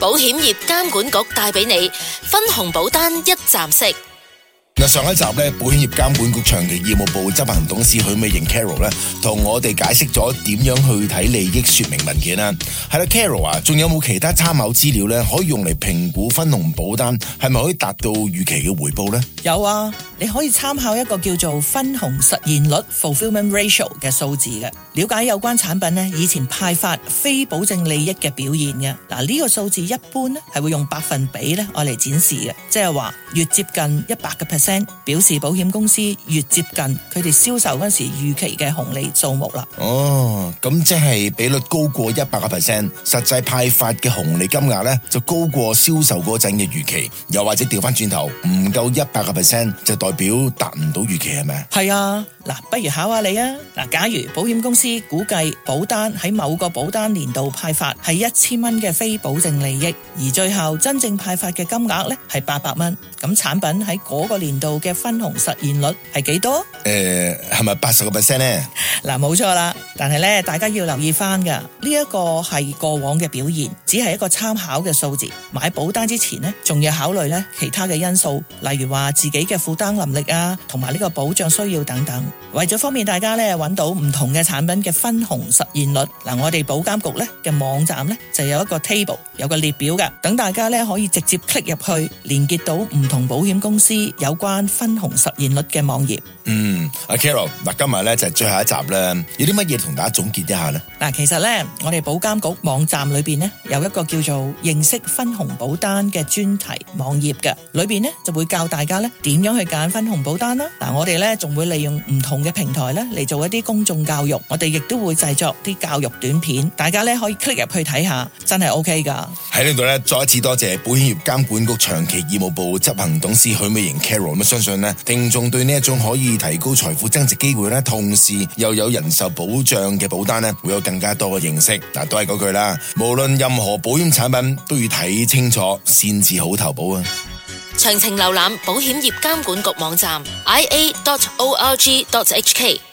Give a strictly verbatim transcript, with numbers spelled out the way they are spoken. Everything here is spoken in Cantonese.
保險業監管局帶俾你分紅保單一站式。 上一集咧，保險業監管局長期業務部執行董事許美瑩 Carol 咧，同我哋解釋咗點樣去睇利益說明文件啦。係啦 ，Carol 啊，仲有冇其他參考資料咧，可以用嚟評估分紅保單係咪可以達到預期嘅回報呢？ 有啊，你可以參考一個叫做分紅實現率 （fulfillment ratio） 嘅數字嘅，了解有關產品咧以前派發非保證利益嘅表現嘅。嗱，呢個數字一般咧係會用百分比咧愛嚟展示嘅，即係話越接近一百個 percent。表示保險公司越接近佢哋銷售嗰時預期嘅紅利數目啦。 哦，咁即係比率高過一百個 percent， 實際派發嘅紅利金額咧就高過銷售嗰陣嘅預期，又或者調翻轉頭唔夠一百個 percent 就代表達唔到預期係咪？ 係啊，嗱，不如考下你啊。嗱，假如保險公司估計保單喺某個保單年度派發係一千蚊嘅非保證利益，而最後真正派發嘅金額咧係八百蚊，咁產品喺嗰個年度嘅分紅實現率係幾多？ 誒，係咪八十個 percent 咧？ 嗱，冇錯啦，但係咧，大家要留意翻噶，呢一個係過往嘅表現，只係一個參考嘅數字。買保單之前呢，仲要考慮咧其他嘅因素，例如話自己嘅負擔能力啊，同埋呢個保障需要等等。為咗方便大家咧揾到唔同嘅產品嘅分紅實現率，嗱，我哋保監局咧嘅網站咧就有一個 table， 有個列表噶，等大家咧可以直接 click 入去，連結到唔同保險公司有關分紅實現率嘅網頁。 嗯，阿 Carol， 嗱，今日咧就係最後一集啦，有啲乜嘢同大家總結一下呢？ 嗱，其實咧，我哋保監局網站裏邊咧有一個叫做認識分紅保單嘅專題網頁嘅，裏邊咧就會教大家咧點樣去揀分紅保單啦。嗱，我哋咧仲會利用唔同嘅平台咧嚟做一啲公眾教育，我哋亦都會製作啲教育短片，大家咧可以 click 入去睇下，真係 OK 噶。喺呢度咧，再一次多謝保險業監管局長期業務部執行董事許美瑩 Carol， 咁相信咧聽眾對呢一種可以提高財富增值機會咧，同時又有人壽保障嘅保單咧，會有更加多嘅認識。嗱，都係嗰句啦，無論任何保險產品都要睇清楚先至好投保啊！ 詳情瀏覽保險業監管局網站 i a dot org dot h k。